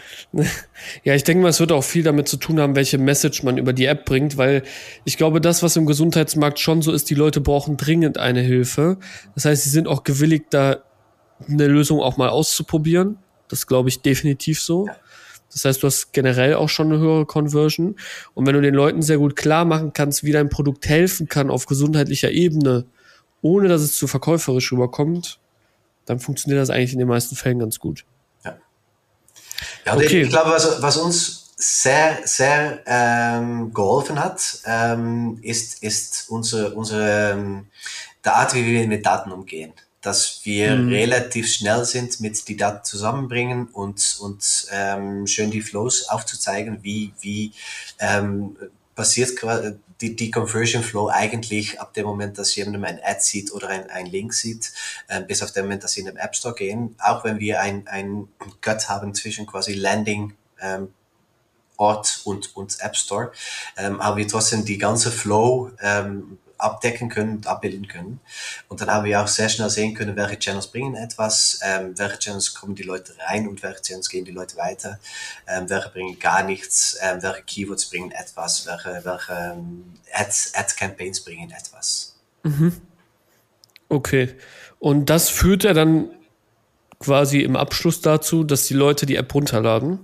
Ja, ich denke mal, es wird auch viel damit zu tun haben, welche Message man über die App bringt, weil ich glaube, das, was im Gesundheitsmarkt schon so ist, die Leute brauchen dringend eine Hilfe. Das heißt, sie sind auch gewilligt, da eine Lösung auch mal auszuprobieren. Das glaube ich definitiv so.
Ja.
Das heißt, du hast generell auch schon eine höhere Conversion. Und wenn du den Leuten sehr gut klar machen kannst, wie dein Produkt helfen kann auf gesundheitlicher Ebene, ohne dass es zu verkäuferisch rüberkommt, dann funktioniert das eigentlich in den meisten Fällen ganz gut.
Ja, und okay. Ich glaube, was, was uns sehr, sehr ähm, geholfen hat, ähm, ist, ist unsere, unsere ähm, die Art, wie wir mit Daten umgehen. Dass wir mhm. relativ schnell sind mit die Daten zusammenbringen und, und ähm, schön die Flows aufzuzeigen, wie, wie ähm, passiert die, die Conversion Flow eigentlich ab dem Moment, dass jemand ein Ad sieht oder ein, ein Link sieht, äh, bis auf den Moment, dass sie in den App Store gehen. Auch wenn wir ein, ein Cut haben zwischen quasi Landing ähm, Ort und, und App Store, ähm, aber wir trotzdem die ganze Flow ähm, abdecken können und abbilden können. Und dann haben wir auch sehr schnell sehen können, welche Channels bringen etwas, ähm, welche Channels kommen die Leute rein und welche Channels gehen die Leute weiter, ähm, welche bringen gar nichts, ähm, welche Keywords bringen etwas, welche, welche ähm, Ads, Ad-Campaigns bringen etwas.
Mhm. Okay. Und das führt ja dann quasi im Abschluss dazu, dass die Leute die App runterladen.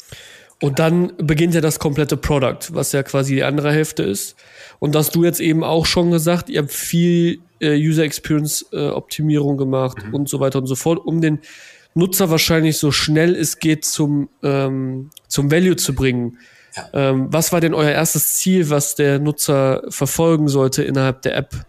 Und dann beginnt ja das komplette Product, was ja quasi die andere Hälfte ist. Und das hast du jetzt eben auch schon gesagt, ihr habt viel äh, User Experience äh, Optimierung gemacht mhm. und so weiter und so fort, um den Nutzer wahrscheinlich so schnell es geht zum, ähm, zum Value zu bringen. Ja. Ähm, was war denn euer erstes Ziel, was der Nutzer verfolgen sollte innerhalb der App?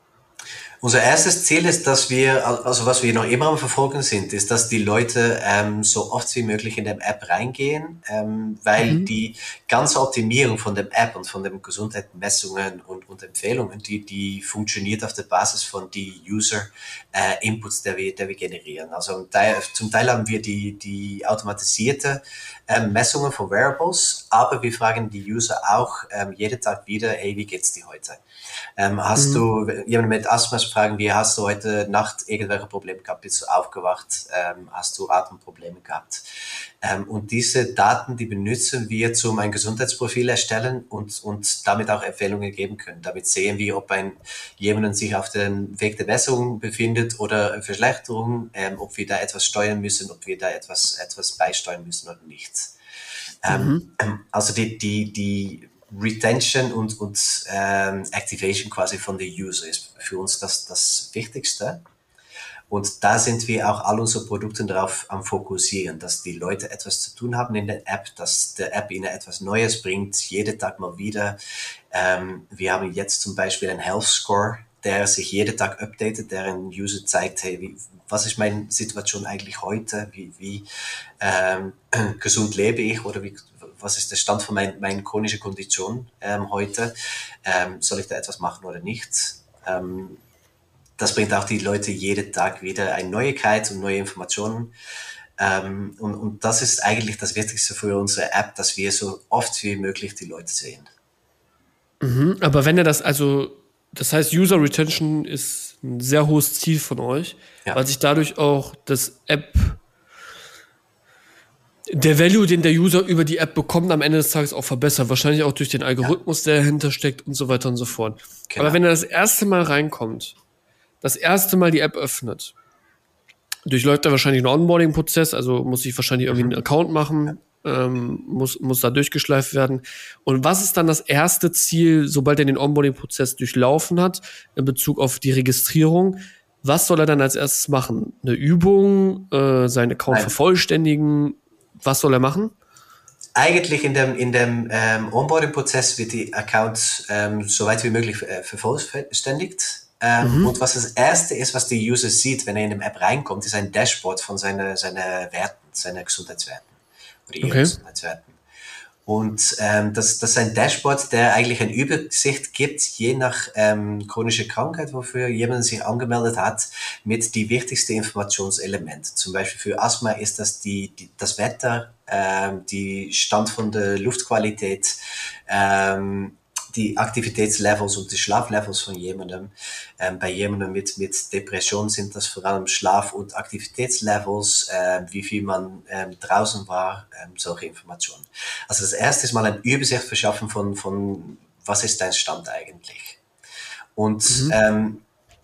Unser erstes Ziel ist, dass wir, also was wir noch immer am Verfolgen sind, ist, dass die Leute ähm, so oft wie möglich in der App reingehen, ähm, weil mhm. die ganze Optimierung von der App und von den Gesundheitsmessungen und, und Empfehlungen, die, die funktioniert auf der Basis von die User-Inputs, äh, der wir, der wir generieren. Also Teil, zum Teil haben wir die, die automatisierte ähm, Messungen von Wearables, aber wir fragen die User auch ähm, jeden Tag wieder, hey, wie geht's dir heute? Ähm, hast mhm. du jemanden mit Asthma fragen, wie hast du heute Nacht irgendwelche Probleme gehabt? Bist du aufgewacht? Ähm, hast du Atemprobleme gehabt? Ähm, und diese Daten, die benutzen wir, um ein Gesundheitsprofil erstellen und, und damit auch Empfehlungen geben können. Damit sehen wir, ob ein jemand sich auf dem Weg der Besserung befindet oder eine Verschlechterung, ähm, ob wir da etwas steuern müssen, ob wir da etwas, etwas beisteuern müssen oder nicht. Mhm. Ähm, also die, die, die Retention und, und ähm, Activation quasi von der User ist für uns das, das Wichtigste. Und da sind wir auch all unsere Produkte darauf am Fokussieren, dass die Leute etwas zu tun haben in der App, dass der App ihnen etwas Neues bringt, jeden Tag mal wieder. Ähm, wir haben jetzt zum Beispiel einen Health Score, der sich jeden Tag updatet, der einen User zeigt, hey, wie, was ist meine Situation eigentlich heute, wie, wie ähm, gesund lebe ich oder wie, was ist der Stand von mein, meiner chronischen Kondition ähm, heute, ähm, soll ich da etwas machen oder nicht. Ähm, das bringt auch die Leute jeden Tag wieder eine Neuigkeit und neue Informationen. Ähm, und, und das ist eigentlich das Wichtigste für unsere App, dass wir so oft wie möglich die Leute sehen.
Mhm, aber wenn er das, also, das heißt, User Retention ist ein sehr hohes Ziel von euch, ja. weil sich dadurch auch das App, der Value, den der User über die App bekommt, am Ende des Tages auch verbessert. Wahrscheinlich auch durch den Algorithmus, ja. der dahinter steckt und so weiter und so fort. Genau. Aber wenn er das erste Mal reinkommt, das erste Mal die App öffnet, durchläuft er wahrscheinlich einen Onboarding-Prozess, also muss sich wahrscheinlich irgendwie einen Account machen, ähm, muss, muss da durchgeschleift werden. Und was ist dann das erste Ziel, sobald er den Onboarding-Prozess durchlaufen hat, in Bezug auf die Registrierung? Was soll er dann als erstes machen? Eine Übung, äh, seinen Account Nein. vervollständigen? Was soll er machen?
Eigentlich in dem, in dem ähm, Onboarding-Prozess wird die Account ähm, so weit wie möglich äh, vervollständigt. Ähm, mhm. Und was das Erste ist, was der User sieht, wenn er in die App reinkommt, ist ein Dashboard von seinen seine Werten, seinen Gesundheitswerten oder ihren okay. Gesundheitswerten. Und ähm, das, das ist ein Dashboard, der eigentlich eine Übersicht gibt, je nach ähm, chronischer Krankheit, wofür jemand sich angemeldet hat, mit die wichtigsten Informationselemente. Zum Beispiel für Asthma ist das die, die das Wetter, ähm, die Stand von der Luftqualität, ähm, die Aktivitätslevels und die Schlaflevels von jemandem. Ähm, bei jemandem mit, mit Depression sind das vor allem Schlaf- und Aktivitätslevels, ähm, wie viel man ähm, draußen war, ähm, solche Informationen. Also das erste ist mal eine Übersicht verschaffen von, von was ist dein Stand eigentlich. Und mhm. ähm,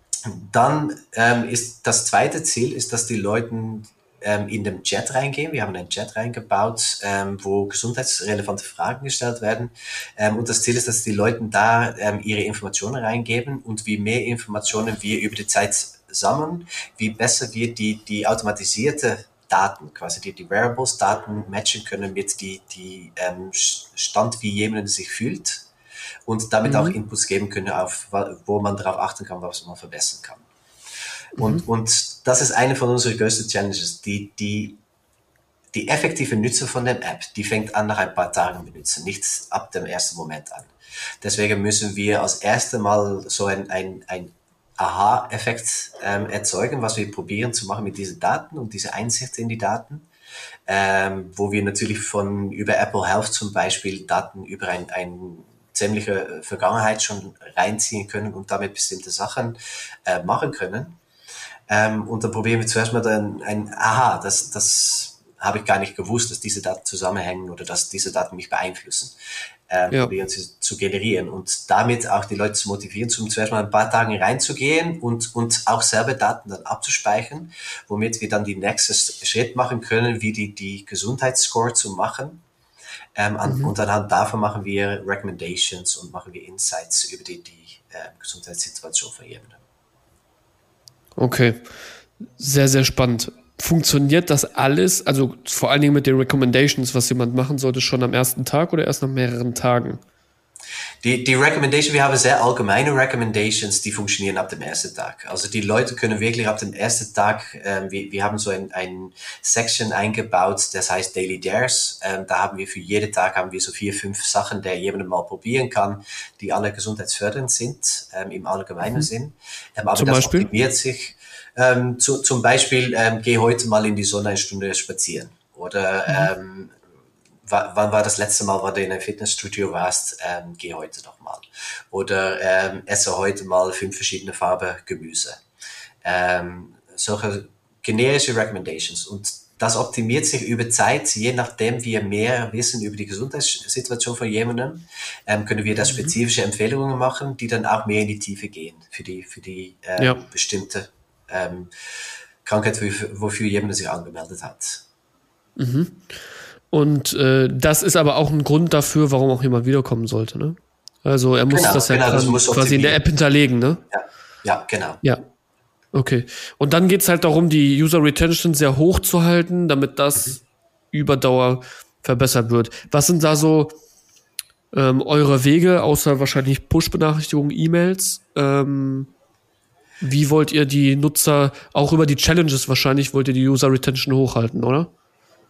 dann ähm, ist das zweite Ziel, ist, dass die Leute ähm, in den Chat reingehen. Wir haben einen Chat reingebaut, ähm, wo gesundheitsrelevante Fragen gestellt werden. Ähm, und das Ziel ist, dass die Leute da ähm, ihre Informationen reingeben. Und wie mehr Informationen wir über die Zeit sammeln, wie besser wir die, die automatisierte Daten, quasi die, die Wearables-Daten matchen können mit die, die ähm, Stand, wie jemand sich fühlt. Und damit mhm. auch Inputs geben können, auf, wo man darauf achten kann, was man verbessern kann. Und, mhm. und das ist eine von unseren größten Challenges. Die, die, die effektive Nutzung von der App, die fängt an nach ein paar Tagen benutzen, nicht ab dem ersten Moment an. Deswegen müssen wir als erstes Mal so ein, ein, ein Aha-Effekt ähm, erzeugen, was wir probieren zu machen mit diesen Daten und diese Einsicht in die Daten. Ähm, wo wir natürlich von über Apple Health zum Beispiel Daten über ein, ein ziemliche Vergangenheit schon reinziehen können und damit bestimmte Sachen äh, machen können. Ähm, und dann probieren wir zuerst mal dann ein, aha, das, das habe ich gar nicht gewusst, dass diese Daten zusammenhängen oder dass diese Daten mich beeinflussen. Ähm, ja. Probieren sie zu generieren und damit auch die Leute zu motivieren, zum zuerst mal ein paar Tagen reinzugehen und, und auch selber Daten dann abzuspeichern, womit wir dann die nächste Schritt machen können, wie die, die Gesundheitsscore zu machen. Ähm, an, mhm. Und anhand davon machen wir Recommendations und machen wir Insights über die, die äh, Gesundheitssituation von jemandem.
Okay, sehr, sehr spannend. Funktioniert das alles, also vor allen Dingen mit den Recommendations, was jemand machen sollte, schon am ersten Tag oder erst nach mehreren Tagen?
Die, die Recommendation, wir haben sehr allgemeine Recommendations, die funktionieren ab dem ersten Tag. Also die Leute können wirklich ab dem ersten Tag, ähm, wir, wir haben so ein, ein Section eingebaut, das heißt Daily Dares. Ähm, da haben wir für jeden Tag haben wir so vier, fünf Sachen, der jemand mal probieren kann, die alle gesundheitsfördernd sind, ähm, im allgemeinen mhm. Sinn. Ähm, aber
zum
das
Beispiel?
optimiert sich. Ähm, zu, zum Beispiel, ähm, geh heute mal in die Sonne eine Stunde spazieren. Oder mhm. ähm, wann war das letzte Mal, wann du in einem Fitnessstudio warst, ähm, geh heute noch mal. Oder ähm, esse heute mal fünf verschiedene Farben Gemüse. Ähm, solche generische Recommendations. Und das optimiert sich über Zeit, je nachdem wir mehr wissen über die Gesundheitssituation von jemandem, ähm, können wir da spezifische Empfehlungen machen, die dann auch mehr in die Tiefe gehen für die, für die ähm, ja. bestimmte ähm, Krankheit, wofür jemand sich angemeldet hat.
Mhm. Und äh, das ist aber auch ein Grund dafür, warum auch jemand wiederkommen sollte, ne? Also er muss
genau,
das ja
genau,
quasi,
das
quasi in der App hinterlegen, ne?
Ja, ja genau.
Ja, okay. Und dann geht's halt darum, die User Retention sehr hoch zu halten, damit das mhm. über Dauer verbessert wird. Was sind da so ähm, eure Wege, außer wahrscheinlich Push-Benachrichtigungen, E-Mails? Ähm, wie wollt ihr die Nutzer, auch über die Challenges wahrscheinlich, wollt ihr die User Retention hochhalten, oder?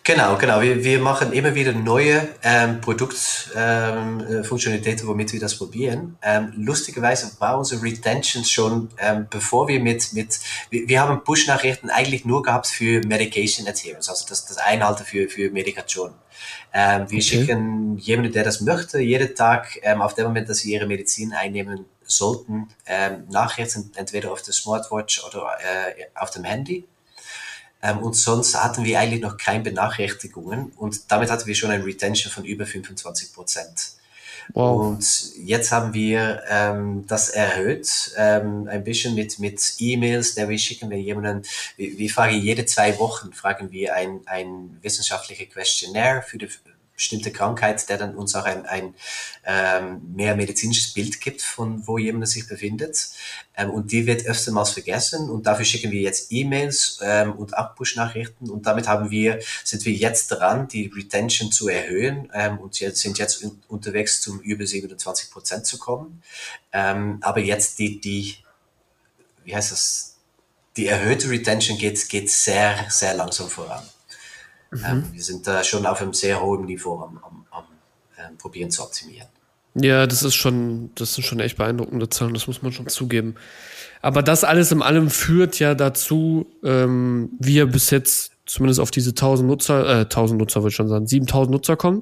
Genau, genau. Wir, wir machen immer wieder neue ähm, Produktfunktionalitäten, ähm, Funktionalitäten, womit wir das probieren. Ähm, lustigerweise war unsere Retention schon, ähm, bevor wir mit, mit wir, wir haben Push-Nachrichten eigentlich nur gehabt für Medication Adherence, also das, das Einhalten für, für Medikation. Ähm, wir
Okay.
schicken jemanden, der das möchte, jeden Tag, ähm, auf dem Moment, dass sie ihre Medizin einnehmen sollten, ähm, Nachrichten entweder auf der Smartwatch oder äh, auf dem Handy. Ähm, und sonst hatten wir eigentlich noch keine Benachrichtigungen und damit hatten wir schon eine Retention von über fünfundzwanzig Prozent.
Wow.
Und jetzt haben wir ähm, das erhöht, ähm, ein bisschen mit, mit E-Mails, der wir schicken, wenn jemanden, wir, wir fragen jede zwei Wochen, fragen wir ein, ein wissenschaftlicher Questionnaire für die bestimmte Krankheit, der dann uns auch ein, ein ähm, mehr medizinisches Bild gibt, von wo jemand sich befindet. Ähm, und die wird öftermals vergessen und dafür schicken wir jetzt E-Mails ähm, und auch Push-Nachrichten und damit haben wir, sind wir jetzt dran, die Retention zu erhöhen ähm, und jetzt, sind jetzt un- unterwegs zum über siebenundzwanzig Prozent zu kommen. Ähm, aber jetzt die, die, wie heißt das, die erhöhte Retention geht, geht sehr, sehr langsam voran. Ähm,
Mhm.
wir sind da schon auf einem sehr hohen Niveau am, am, am ähm, Probieren zu optimieren.
Ja, das ist schon, das sind schon echt beeindruckende Zahlen, das muss man schon zugeben. Aber das alles in allem führt ja dazu, ähm, wie ihr bis jetzt zumindest auf diese tausend Nutzer, äh, tausend Nutzer würde ich schon sagen, siebentausend Nutzer kommt.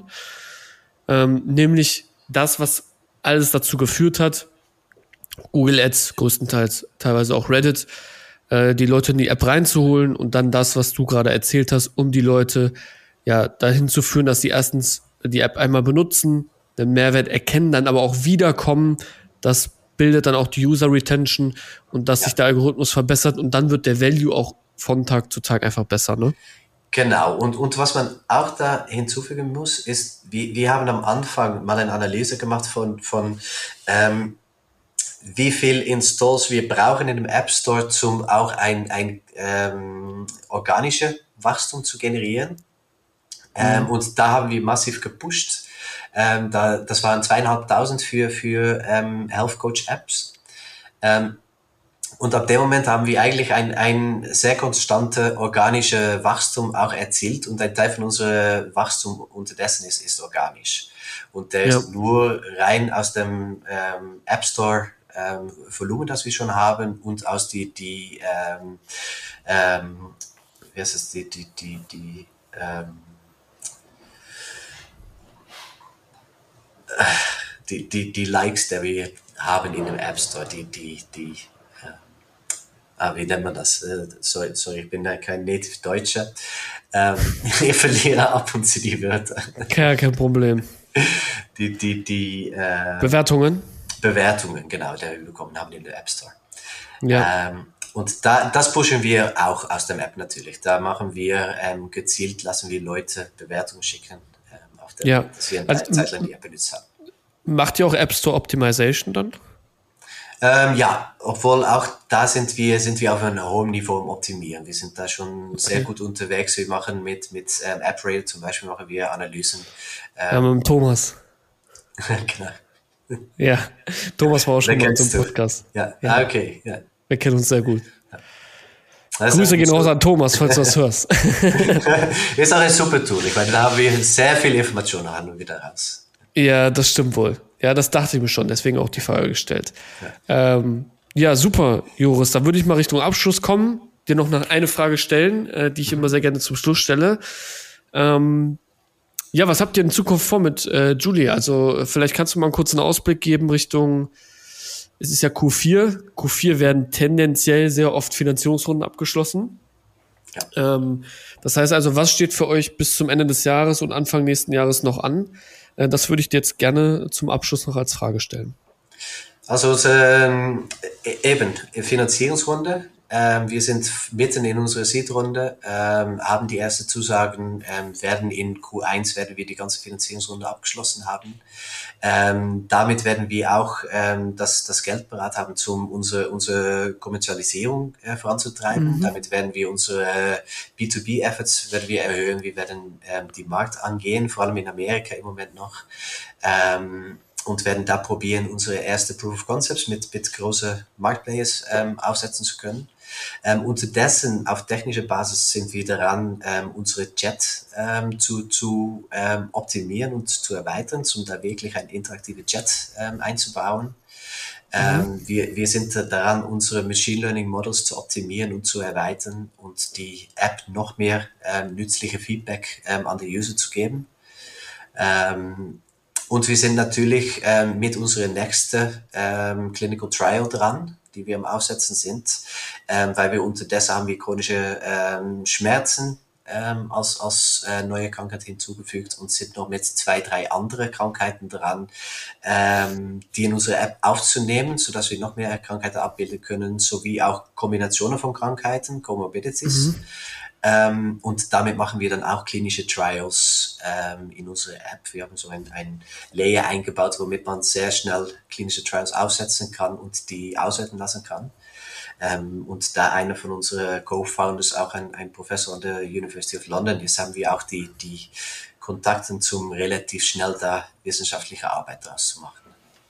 Ähm, nämlich das, was alles dazu geführt hat, Google Ads größtenteils, teilweise auch Reddit, äh, die Leute in die App reinzuholen und dann das, was du gerade erzählt hast, um die Leute ja dahin zu führen, dass sie erstens die App einmal benutzen, den Mehrwert erkennen, dann aber auch wiederkommen. Das bildet dann auch die User Retention und dass
Ja.
sich der Algorithmus verbessert und dann wird der Value auch von Tag zu Tag einfach besser, ne?
Genau, und, und was man auch da hinzufügen muss, ist, wir, wir haben am Anfang mal eine Analyse gemacht von, von ähm, wie viel Installs wir brauchen in dem App Store, um auch ein, ein ähm, organisches Wachstum zu generieren. Ähm,
Mhm.
und da haben wir massiv gepusht. Ähm, da, das waren zweieinhalbtausend für, für ähm, Health Coach Apps. Ähm, Und ab dem Moment haben wir eigentlich ein, ein sehr konstante organische Wachstum auch erzielt und ein Teil von unserem Wachstum unterdessen ist, ist organisch. Und der
Ja.
ist nur rein aus dem ähm, App Store ähm, Volumen, das wir schon haben und aus die, die, ähm, ähm, wie heißt es, die, die, die, die, ähm, die, die, die Likes, die wir haben in dem App Store, die, die, die, ah, wie nennt man das? Äh, sorry, sorry, ich bin da kein Native Deutscher. Ähm, ich verliere ab und zu die Wörter.
Kein, kein Problem.
Die, die, die äh,
Bewertungen?
Bewertungen, genau, die wir bekommen haben in der App Store.
Ja.
Ähm, und da, das pushen wir auch aus dem App natürlich. Da machen wir ähm, gezielt, lassen wir Leute Bewertungen schicken, ähm, auf der,
Ja.
dass wir eine
Also
Zeit lang
m-
die App benutzt haben.
macht ihr auch App Store Optimization dann?
Ähm, ja, obwohl auch da sind wir, sind wir auf einem hohen Niveau im Optimieren. Wir sind da schon sehr
Okay.
gut unterwegs. Wir machen mit, mit ähm, AppRail zum Beispiel machen wir Analysen.
Ja, mit
Ähm,
dem Thomas.
genau.
Ja, Thomas war auch
Wer
schon bei uns im
kennst du?
Podcast.
Ja,
Ja,
ah, okay. Ja.
wir kennen uns sehr gut.
Das ist
Grüße
ein
gehen raus
su-
an Thomas, falls du das hörst.
ist auch ein super Tool. Ich meine, da haben wir sehr viel Informationen haben wir daraus.
Ja, das stimmt wohl. Ja, das dachte ich mir schon, deswegen auch die Frage gestellt. Ja, ähm, ja super, Joris. Dann würde ich mal Richtung Abschluss kommen, dir noch nach eine Frage stellen, äh, die ich immer sehr gerne zum Schluss stelle. Ähm, ja, was habt ihr in Zukunft vor mit äh, Julie? Also äh, vielleicht kannst du mal einen kurzen Ausblick geben Richtung, es ist ja Q vier. Q vier werden tendenziell sehr oft Finanzierungsrunden abgeschlossen.
Ja.
Ähm, das heißt also, was steht für euch bis zum Ende des Jahres und Anfang nächsten Jahres noch an? Äh, das würde ich dir jetzt gerne zum Abschluss noch als Frage stellen.
Also ähm, eben, Finanzierungsrunde. Ähm, wir sind mitten in unserer Seed-Runde, ähm, haben die ersten Zusagen, ähm, werden in Q eins werden wir die ganze Finanzierungsrunde abgeschlossen haben. Ähm, damit werden wir auch ähm, das, das Geld bereit haben, um unsere, unsere Kommerzialisierung äh, voranzutreiben.
Mhm.
Damit werden wir unsere B zwei B-Efforts werden wir erhöhen. Wir werden ähm, die Markt angehen, vor allem in Amerika im Moment noch. Ähm, und werden da probieren, unsere erste Proof of Concepts mit, mit großen Marktplayers ähm, aufsetzen zu können. Ähm, unterdessen, auf technischer Basis, sind wir daran, ähm, unsere Chat ähm, zu, zu ähm, optimieren und zu erweitern, um da wirklich ein interaktives Chat ähm, einzubauen. Ähm, mhm. wir, wir sind daran, unsere Machine Learning Models zu optimieren und zu erweitern und die App noch mehr ähm, nützliche Feedback ähm, an die User zu geben. Ähm, und wir sind natürlich ähm, mit unserer nächsten ähm, Clinical Trial dran, die wir am Aufsetzen sind, ähm, weil wir unterdessen haben wir chronische ähm, Schmerzen ähm, als, als äh, neue Krankheit hinzugefügt und sind noch mit zwei, drei andere Krankheiten dran, ähm, die in unsere App aufzunehmen, sodass wir noch mehr Krankheiten abbilden können, sowie auch Kombinationen von Krankheiten, Comorbidities. Mhm. Ähm, und damit machen wir dann auch klinische Trials ähm, in unsere App. Wir haben so ein, ein Layer eingebaut, womit man sehr schnell klinische Trials aufsetzen kann und die auswerten lassen kann. Ähm, und da einer von unseren Co-Founders auch ein, ein Professor an der University of London ist, haben wir auch die, die Kontakte, zum relativ schnell da wissenschaftliche Arbeit daraus zu machen.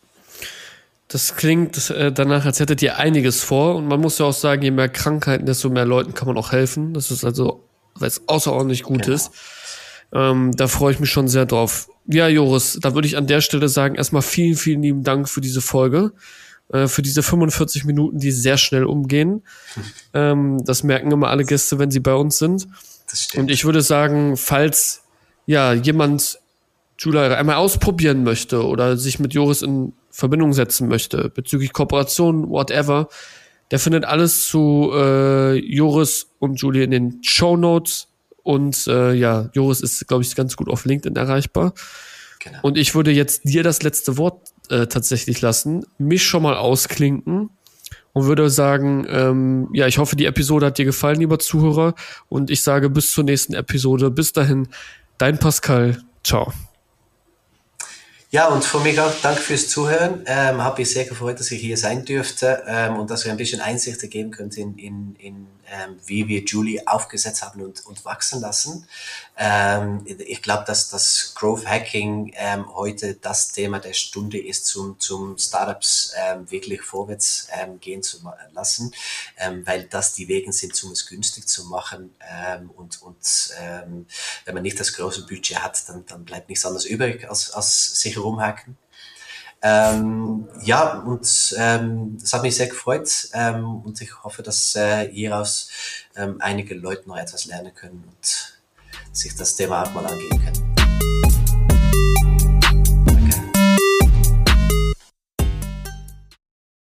Das klingt äh, danach, als hättet ihr einiges vor. Und man muss ja auch sagen, je mehr Krankheiten, desto mehr Leuten kann man auch helfen. Das ist also, weil es außerordentlich gut genau. ist. Ähm, da freue ich mich schon sehr drauf. Ja, Joris, da würde ich an der Stelle sagen, erstmal vielen, vielen lieben Dank für diese Folge. Äh, für diese fünfundvierzig Minuten, die sehr schnell umgehen. Hm. Ähm, das merken immer alle Gäste, wenn sie bei uns sind.
Das stimmt.
Und ich würde sagen, falls ja jemand Julia einmal ausprobieren möchte oder sich mit Joris in Verbindung setzen möchte, bezüglich Kooperation, whatever, der findet alles zu äh, Joris und Julia in den Shownotes und äh, ja, Joris ist, glaube ich, ganz gut auf LinkedIn erreichbar. Genau. Und ich würde jetzt dir das letzte Wort äh, tatsächlich lassen, mich schon mal ausklinken und würde sagen, ähm, ja, ich hoffe, die Episode hat dir gefallen, lieber Zuhörer, und ich sage bis zur nächsten Episode. Bis dahin, dein Pascal. Ciao.
Ja, und von mir auch danke fürs Zuhören. Ähm, habe mich sehr gefreut, dass ich hier sein dürfte ähm, und dass ihr ein bisschen Einsicht geben könnt in, in, in ähm, wie wir Julie aufgesetzt haben und, und wachsen lassen. Ähm, ich glaube, dass das Growth Hacking ähm, heute das Thema der Stunde ist, zum, zum Startups ähm, wirklich vorwärts ähm, gehen zu lassen, ähm, weil das die Wege sind, um es günstig zu machen. Ähm, und und ähm, wenn man nicht das große Budget hat, dann, dann bleibt nichts anderes übrig, als, als sich rumhacken. Ähm, ja, und ähm, das hat mich sehr gefreut ähm, und ich hoffe, dass äh, hieraus ähm, einige Leute noch etwas lernen können und sich das Thema auch mal angehen können.